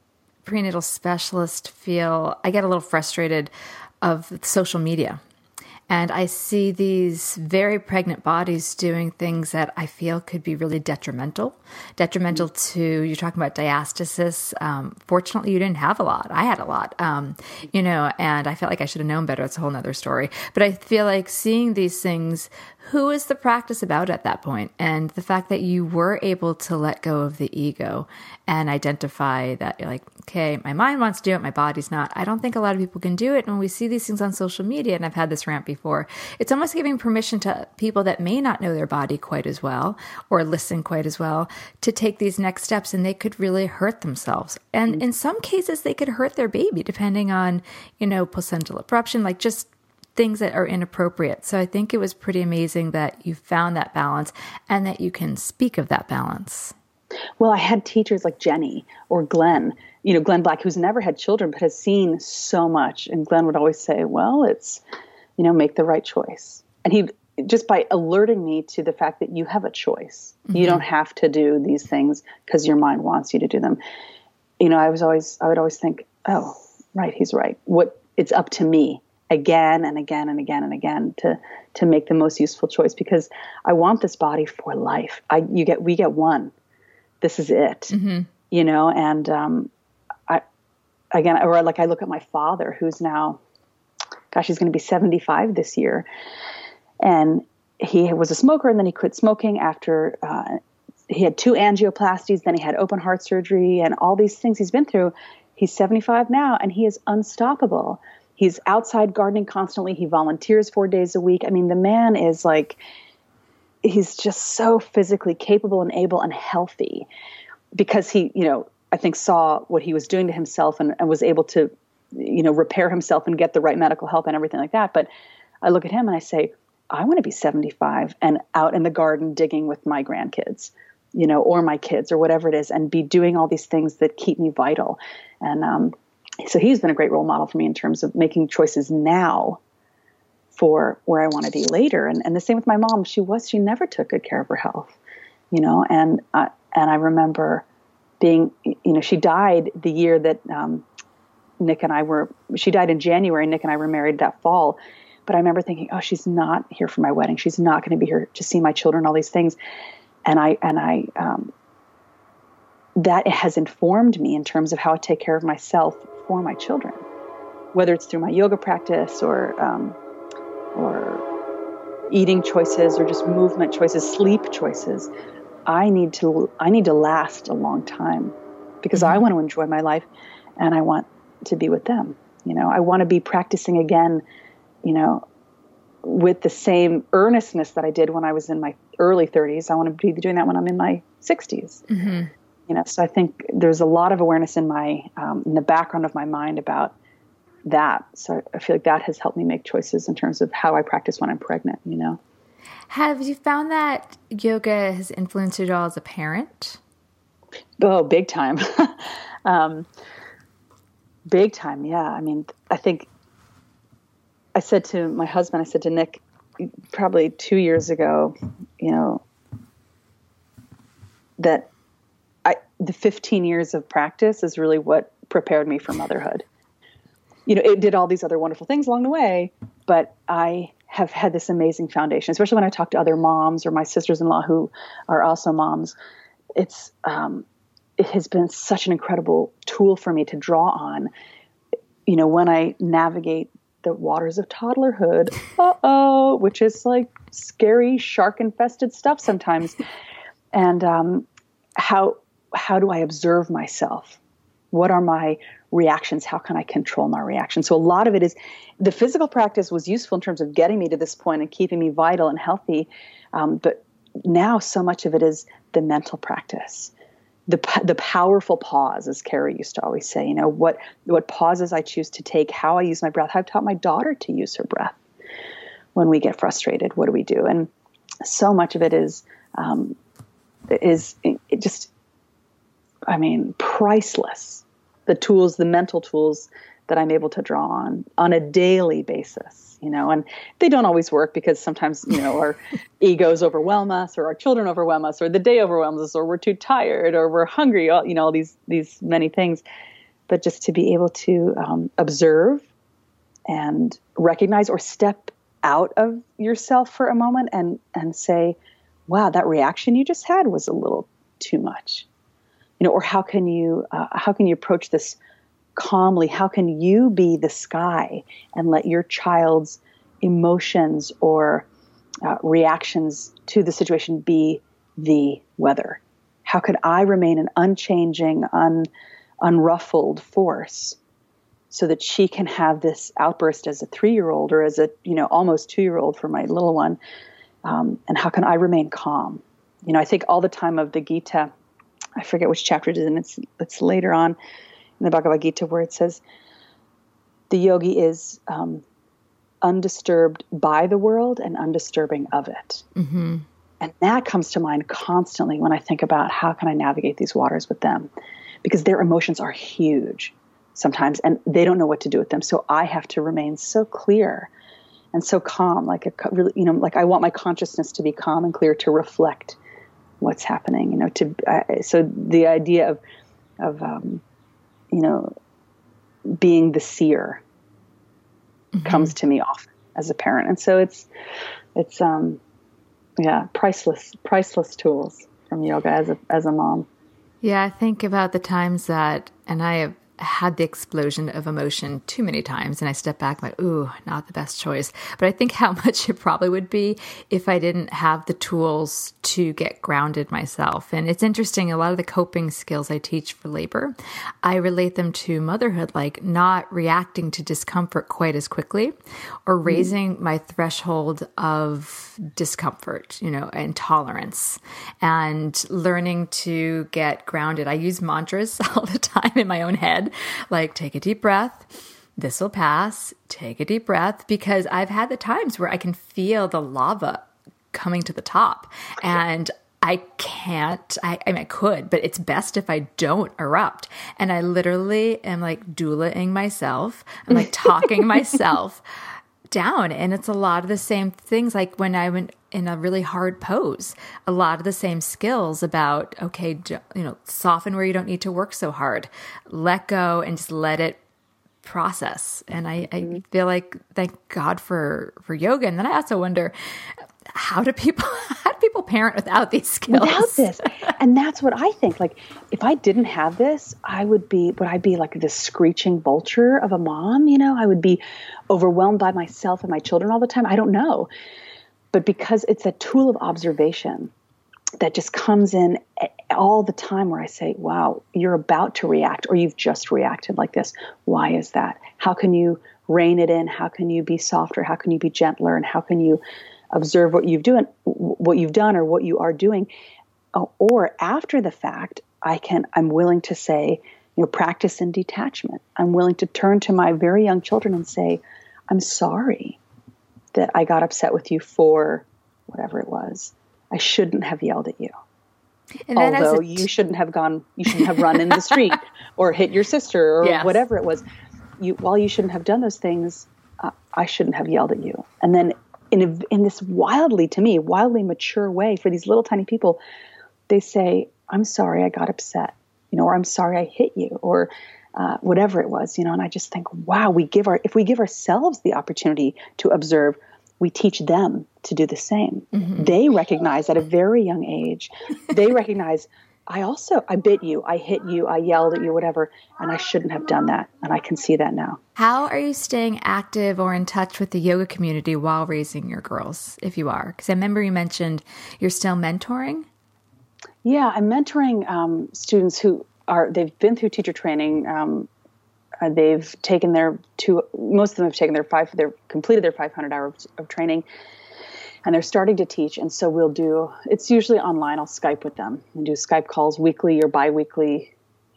prenatal specialist feel, I get a little frustrated of social media. And I see these very pregnant bodies doing things that I feel could be really detrimental. Detrimental to, you're talking about diastasis. Um, fortunately, you didn't have a lot. I had a lot, um, you know, and I felt like I should have known better. It's a whole nother story. But I feel like seeing these things, who is the practice about at that point? And the fact that you were able to let go of the ego and identify that you're like, okay, my mind wants to do it, my body's not. I don't think a lot of people can do it. And when we see these things on social media, and I've had this rant before, it's almost giving permission to people that may not know their body quite as well or listen quite as well to take these next steps, and they could really hurt themselves. And mm-hmm. in some cases, they could hurt their baby, depending on, you know, placental abruption, like just things that are inappropriate. So I think it was pretty amazing that you found that balance and that you can speak of that balance. Well, I had teachers like Jenny or Glenn, you know, Glenn Black, who's never had children, but has seen so much. And Glenn would always say, well, it's, you know, make the right choice. And he, just by alerting me to the fact that you have a choice, mm-hmm. you don't have to do these things because your mind wants you to do them. You know, I was always, I would always think, oh, right, he's right. What, it's up to me again and again and again and again to, to make the most useful choice, because I want this body for life. I, you get, we get one. This is it, mm-hmm. you know, and, um, I, again, or like I look at my father, who's now, gosh, he's going to be seventy-five this year. And he was a smoker, and then he quit smoking after, uh, he had two angioplasties, then he had open heart surgery and all these things he's been through. He's seventy-five now, and he is unstoppable. He's outside gardening constantly. He volunteers four days a week. I mean, the man is like, he's just so physically capable and able and healthy because he, you know, I think saw what he was doing to himself and, and was able to, you know, repair himself and get the right medical help and everything like that. But I look at him and I say, I want to be seventy-five and out in the garden digging with my grandkids, you know, or my kids or whatever it is, and be doing all these things that keep me vital. And, um, so he's been a great role model for me in terms of making choices now for where I want to be later. And, and the same with my mom. She was, she never took good care of her health, you know, and, uh, and I remember being, you know, she died the year that, um, Nick and I were, she died in January. Nick and I were married that fall. But I remember thinking, oh, she's not here for my wedding. She's not going to be here to see my children, all these things. And I, and I, um, that has informed me in terms of how I take care of myself for my children, whether it's through my yoga practice or, um, or eating choices or just movement choices, sleep choices. I need to, I need to last a long time because mm-hmm. I want to enjoy my life and I want to be with them. You know, I want to be practicing again, you know, with the same earnestness that I did when I was in my early thirties. I want to be doing that when I'm in my sixties. Mm-hmm. You know, so I think there's a lot of awareness in my, um, in the background of my mind about that. So I feel like that has helped me make choices in terms of how I practice when I'm pregnant, you know. Have you found that yoga has influenced you at all as a parent? Oh, big time. um, big time. Yeah. I mean, I think I said to my husband, I said to Nick, probably two years ago, you know, that I, the fifteen years of practice is really what prepared me for motherhood. You know, it did all these other wonderful things along the way, but I have had this amazing foundation, especially when I talk to other moms or my sisters-in-law who are also moms. It's, um, it has been such an incredible tool for me to draw on, you know, when I navigate the waters of toddlerhood, uh-oh, which is like scary shark-infested stuff sometimes. And um, how how do I observe myself? What are my reactions? How can I control my reactions? So a lot of it is the physical practice was useful in terms of getting me to this point and keeping me vital and healthy. Um, but now so much of it is the mental practice, the the powerful pause, as Carrie used to always say. You know, what what pauses I choose to take, how I use my breath. I've taught my daughter to use her breath when we get frustrated. What do we do? And so much of it is um, is it just, I mean, priceless. The tools, the mental tools that I'm able to draw on on a daily basis, you know, and they don't always work because sometimes, you know, our egos overwhelm us or our children overwhelm us or the day overwhelms us or we're too tired or we're hungry, all, you know, all these, these many things. but just to be able to um, observe and recognize or step out of yourself for a moment and, and say, wow, that reaction you just had was a little too much. You know, or how can you, uh, how can you approach this calmly? How can you be the sky and let your child's emotions or uh, reactions to the situation be the weather? How could I remain an unchanging, un, unruffled force so that she can have this outburst as a three-year-old or as a, you know, almost two-year-old for my little one? Um, and how can I remain calm? You know, I think all the time of the Gita. I forget which chapter it is, and it's it's later on in the Bhagavad Gita where it says the yogi is um, undisturbed by the world and undisturbing of it. Mm-hmm. And that comes to mind constantly when I think about how can I navigate these waters with them, because their emotions are huge sometimes, and they don't know what to do with them. So I have to remain so clear and so calm, like a really, you know, like I want my consciousness to be calm and clear to reflect what's happening. You know, to uh, so the idea of of um, you know, being the seer mm-hmm. comes to me often as a parent, and so it's it's um. Yeah, priceless, priceless tools from yoga as a as a mom. Yeah, I think about the times that, and I have had the explosion of emotion too many times, and I step back like, ooh, not the best choice. But I think how much it probably would be if I didn't have the tools to get grounded myself. And it's interesting, a lot of the coping skills I teach for labor, I relate them to motherhood, like not reacting to discomfort quite as quickly or raising mm. my threshold of discomfort, you know, and tolerance, and learning to get grounded. I use mantras all the time in my own head. Like, take a deep breath. This will pass. Take a deep breath, because I've had the times where I can feel the lava coming to the top, and I can't, I, I mean, I could, but it's best if I don't erupt. And I literally am like doulaing myself. I'm like talking myself down. And it's a lot of the same things, like when I went in a really hard pose, a lot of the same skills about, okay, you know, soften where you don't need to work so hard, let go and just let it process. And I, I feel like, thank God for, for yoga. And then I also wonder, how do people, how do people parent without these skills? Without this. And that's what I think. Like, if I didn't have this, I would be, would I be like this screeching vulture of a mom? You know, I would be overwhelmed by myself and my children all the time. I don't know. But because it's a tool of observation that just comes in all the time, where I say, wow, you're about to react, or you've just reacted like this. Why is that? How can you rein it in? How can you be softer? How can you be gentler? And how can you observe what you've done, what you've done, or what you are doing? Or after the fact, I can, I'm willing to say, you know, practice in detachment. I'm willing to turn to my very young children and say, I'm sorry that I got upset with you for whatever it was. I shouldn't have yelled at you. And Although t- you shouldn't have gone, you shouldn't have run in the street or hit your sister or yes. whatever it was. You, while you shouldn't have done those things, uh, I shouldn't have yelled at you. And then in a, in this wildly, to me, wildly mature way for these little tiny people, they say, I'm sorry I got upset, you know, or I'm sorry I hit you, or uh, whatever it was, you know. And I just think, wow, we give our, if we give ourselves the opportunity to observe, we teach them to do the same. Mm-hmm. They recognize at a very young age, they recognize, I also, I bit you, I hit you, I yelled at you, whatever, and I shouldn't have done that. And I can see that now. How are you staying active or in touch with the yoga community while raising your girls, if you are? Because I remember you mentioned you're still mentoring. Yeah, I'm mentoring um, students who are, they've been through teacher training. Um, uh, they've taken their two, most of them have taken their five, they've completed their five hundred hours of, of training. And they're starting to teach. And so we'll do, it's usually online. I'll Skype with them and do Skype calls weekly or biweekly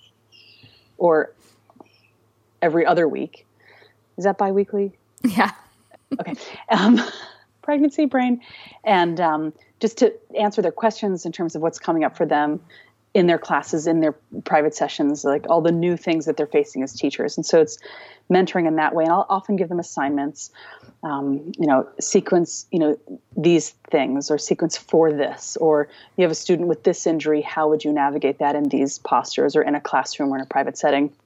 or every other week. Is that biweekly? Yeah. Okay. Um, pregnancy brain. And um, just to answer their questions in terms of what's coming up for them in their classes, in their private sessions, like all the new things that they're facing as teachers. And so it's mentoring in that way. And I'll often give them assignments, um, you know, sequence, you know, these things, or sequence for this, or you have a student with this injury, how would you navigate that in these postures or in a classroom or in a private setting?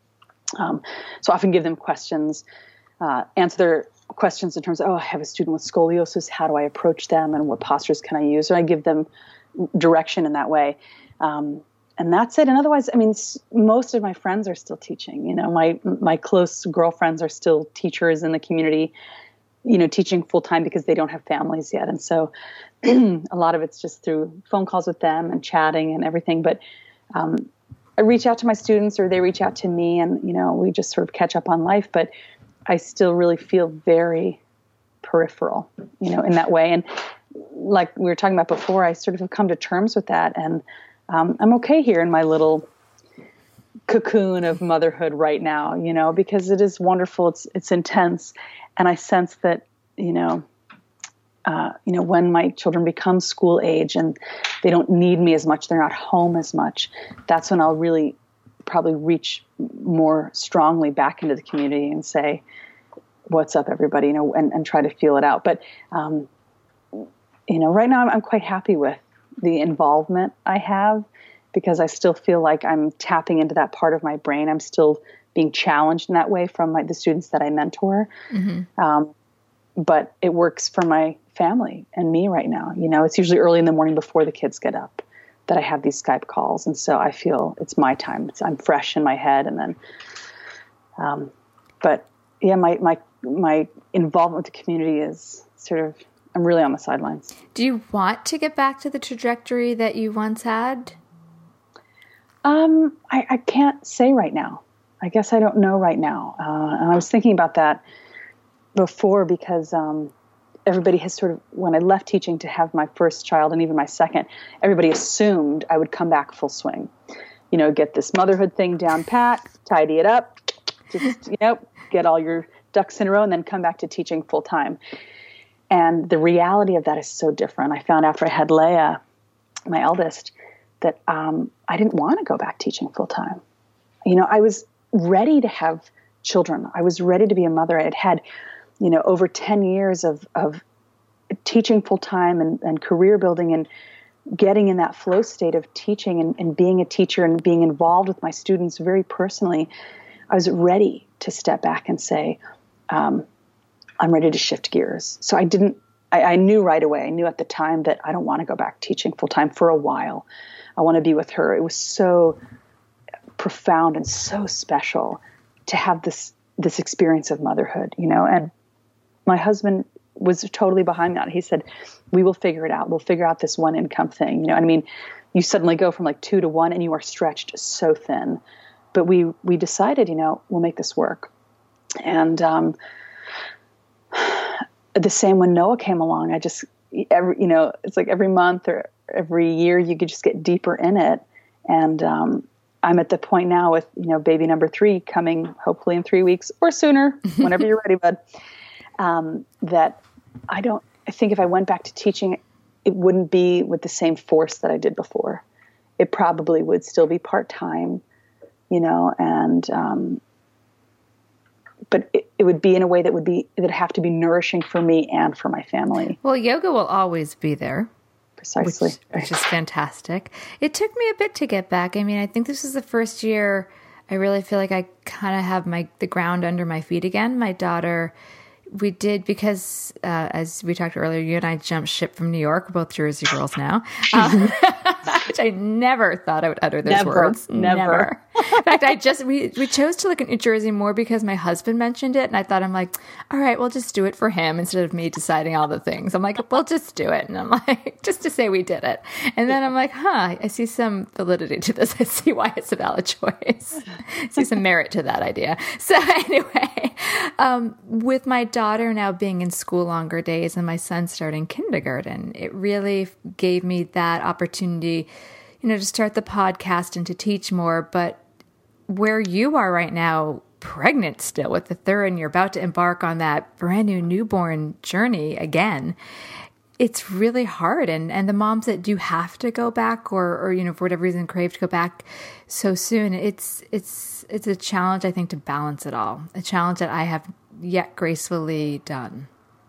Um, so I often give them questions, uh, answer their questions in terms of, oh, I have a student with scoliosis. How do I approach them and what postures can I use? And I give them direction in that way. Um, and that's it. And otherwise, I mean, s- most of my friends are still teaching. You know, my my close girlfriends are still teachers in the community, you know, teaching full time because they don't have families yet. And so a lot of it's just through phone calls with them and chatting and everything. But um, I reach out to my students or they reach out to me and, you know, we just sort of catch up on life. But I still really feel very peripheral, you know, in that way. And like we were talking about before, I sort of have come to terms with that. And um, I'm okay here in my little cocoon of motherhood right now, you know, because it is wonderful. It's, it's intense. And I sense that, you know, uh, you know, when my children become school age and they don't need me as much, they're not home as much, that's when I'll really probably reach more strongly back into the community and say, what's up, everybody, you know, and, and try to feel it out. But, um, you know, right now I'm, I'm quite happy with the involvement I have because I still feel like I'm tapping into that part of my brain. I'm still being challenged in that way from my, the students that I mentor. Mm-hmm. Um, but it works for my family and me right now. You know, it's usually early in the morning before the kids get up that I have these Skype calls. And so I feel it's my time. It's, I'm fresh in my head. And then, um, but yeah, my, my, my involvement with the community is sort of, I'm really on the sidelines. Do you want to get back to the trajectory that you once had? Um, I, I can't say right now. I guess I don't know right now. Uh, and I was thinking about that before because um, everybody has sort of, when I left teaching to have my first child and even my second, everybody assumed I would come back full swing. You know, get this motherhood thing down pat, tidy it up, just, you know, get all your ducks in a row and then come back to teaching full time. And the reality of that is so different. I found after I had Leia, my eldest, that um, I didn't want to go back teaching full time. You know, I was ready to have children. I was ready to be a mother. I had had, you know, over ten years of, of teaching full time and, and career building and getting in that flow state of teaching and, and being a teacher and being involved with my students very personally. I was ready to step back and say, um, I'm ready to shift gears. So I didn't, I, I knew right away, I knew at the time that I don't want to go back teaching full time for a while. I want to be with her. It was so profound and so special to have this, this experience of motherhood, you know, and my husband was totally behind that. He said, we will figure it out. We'll figure out this one income thing. You know, I mean, you suddenly go from like two to one and you are stretched so thin, but we, we decided, you know, we'll make this work. And, um, the same when Noah came along, I just, every, you know, it's like every month or every year you could just get deeper in it. And, um, I'm at the point now with, you know, baby number three coming hopefully in three weeks or sooner, whenever you're ready, bud, um, that I don't, I think if I went back to teaching, it wouldn't be with the same force that I did before. It probably would still be part-time, you know, and, um, but it, it would be in a way that would be, that would have to be nourishing for me and for my family. Well, yoga will always be there. Precisely. Which, which is fantastic. It took me a bit to get back. I mean, I think this is the first year I really feel like I kind of have my, the ground under my feet again. My daughter, we did, because uh, as we talked earlier, you and I jumped ship from New York. We're both Jersey girls now, um, which I never thought I would utter those never, words. Never. Never. In fact, I just, we, we chose to look at New Jersey more because my husband mentioned it. And I thought, I'm like, all right, we'll just do it for him instead of me deciding all the things. I'm like, we'll just do it. And I'm like, just to say we did it. And then I'm like, huh, I see some validity to this. I see why it's a valid choice. I see some merit to that idea. So anyway, um, with my daughter now being in school longer days and my son starting kindergarten, it really gave me that opportunity, you know, to start the podcast and to teach more. But where you are right now, pregnant still with the third, and you're about to embark on that brand new newborn journey again, it's really hard. And, and the moms that do have to go back or, or, you know, for whatever reason, crave to go back so soon, it's, it's, it's a challenge, I think, to balance it all, a challenge that I have yet gracefully done.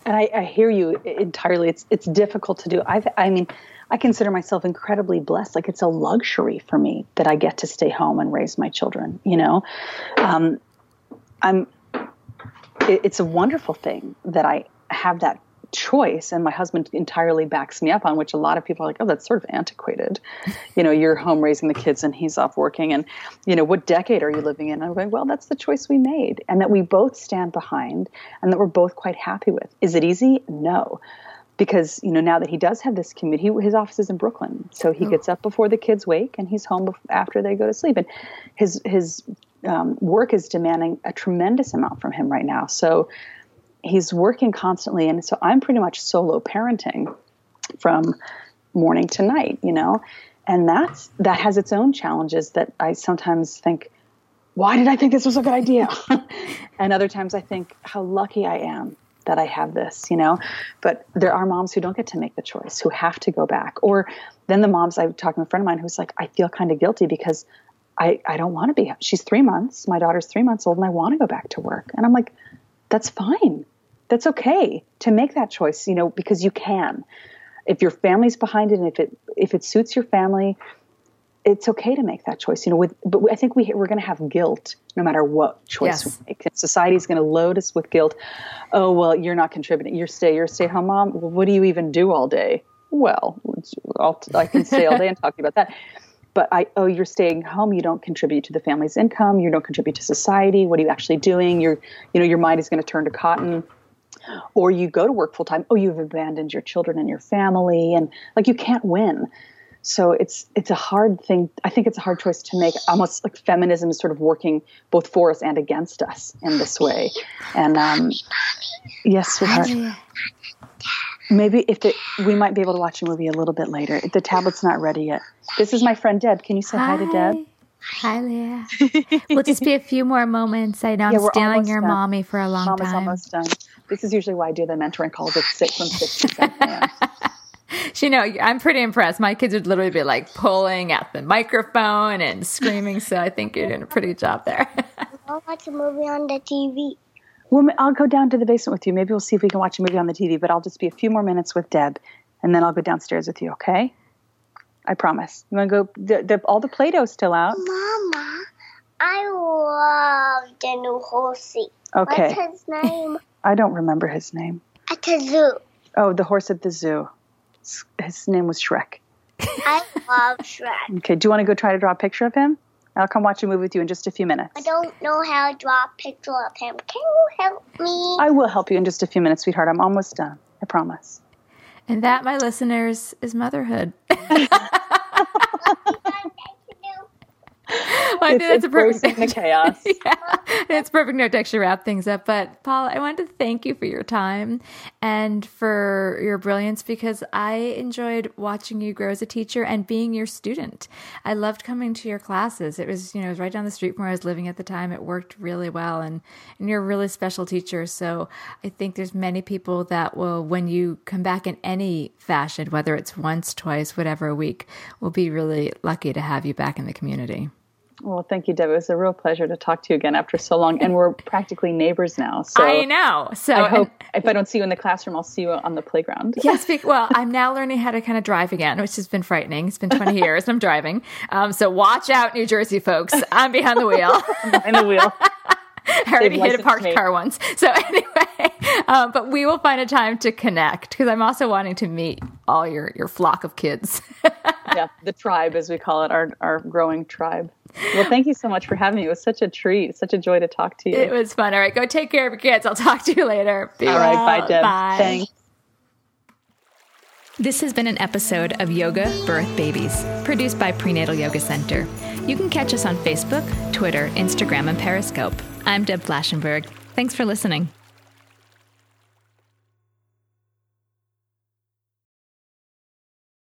And I, I hear you entirely. It's it's difficult to do. I I mean, I consider myself incredibly blessed. Like it's a luxury for me that I get to stay home and raise my children. You know, um, I'm. It, it's a wonderful thing that I have that choice, and my husband entirely backs me up on, which a lot of people are like, oh, that's sort of antiquated. You know, you're home raising the kids and he's off working, and, you know, what decade are you living in? And I'm going, well, that's the choice we made, and that we both stand behind and that we're both quite happy with. Is it easy? No. Because, you know, now that he does have this commute, he, his office is in Brooklyn. So he oh. gets up before the kids wake and he's home before, after they go to sleep. And his, his um, work is demanding a tremendous amount from him right now. So he's working constantly. And so I'm pretty much solo parenting from morning to night, you know, and that's, that has its own challenges that I sometimes think, why did I think this was a good idea? And other times I think how lucky I am that I have this, you know, but there are moms who don't get to make the choice, who have to go back. Or then the moms, I was talking to a friend of mine who's like, I feel kind of guilty because I, I don't want to be, she's three months, my daughter's three months old and I want to go back to work. And I'm like, that's fine. That's okay to make that choice, you know, because you can. If your family's behind it and if it if it suits your family, it's okay to make that choice. You know, with but I think we we're going to have guilt no matter what choice yes. we make. Society's going to load us with guilt. Oh, well, you're not contributing. You're stay you're a stay-at-home mom. Well, what do you even do all day? Well, I'll, I can stay all day and talk to you about that. But I, oh, you're staying home. You don't contribute to the family's income. You don't contribute to society. What are you actually doing? You're, you know, your mind is going to turn to cotton. Or you go to work full time. Oh, you've abandoned your children and your family, and like you can't win. So it's it's a hard thing. I think it's a hard choice to make. Almost like feminism is sort of working both for us and against us in this way. And um, yes, sweetheart. Maybe if the, we might be able to watch a movie a little bit later. If the tablet's not ready yet. This is my friend Deb. Can you say hi, hi to Deb? Hi, Leah. We'll just be a few more moments. I know yeah, I'm stealing your done. mommy for a long Mama's time. Almost done. This is usually why I do the mentoring calls at six from six to seven a.m. You know, I'm pretty impressed. My kids would literally be like pulling at the microphone and screaming. So I think you're doing a pretty good job there. I'll watch a movie on the T V. Well, I'll go down to the basement with you. Maybe we'll see if we can watch a movie on the T V, but I'll just be a few more minutes with Deb, and then I'll go downstairs with you, okay? I promise. You want to go? The, the, all the Play-Doh's still out. Mama, I love the new horsey. Okay. What's his name? I don't remember his name. At the zoo. Oh, the horse at the zoo. His name was Shrek. I love Shrek. Okay. Do you want to go try to draw a picture of him? I'll come watch a movie with you in just a few minutes. I don't know how to draw a picture of him. Can you help me? I will help you in just a few minutes, sweetheart. I'm almost done. I promise. And that, my listeners, is motherhood. Well, I it's, think that's it's a perfect the chaos. Yeah, it's perfect note to actually wrap things up. But Paula, I wanted to thank you for your time and for your brilliance, because I enjoyed watching you grow as a teacher and being your student. I loved coming to your classes. It was, you know, it was right down the street from where I was living at the time. It worked really well, and, and you're a really special teacher. So I think there's many people that will, when you come back in any fashion, whether it's once, twice, whatever a week, will be really lucky to have you back in the community. Well, thank you, Deb. It was a real pleasure to talk to you again after so long. And we're practically neighbors now. So I know. So I hope and, if I don't see you in the classroom, I'll see you on the playground. Yes. Well, I'm now learning how to kind of drive again, which has been frightening. It's been twenty years and I'm driving. Um, so watch out, New Jersey folks. I'm behind the wheel. I'm behind the wheel. I already hit a parked car once. So anyway, um, but we will find a time to connect, because I'm also wanting to meet all your, your flock of kids. Yeah, the tribe, as we call it, our, our growing tribe. Well, thank you so much for having me. It was such a treat, such a joy to talk to you. It was fun. All right, go take care of your kids. I'll talk to you later. Be all well. Right, bye, Deb. Bye. Thanks. This has been an episode of Yoga Birth Babies, produced by Prenatal Yoga Center. You can catch us on Facebook, Twitter, Instagram, and Periscope. I'm Deb Flashenberg. Thanks for listening.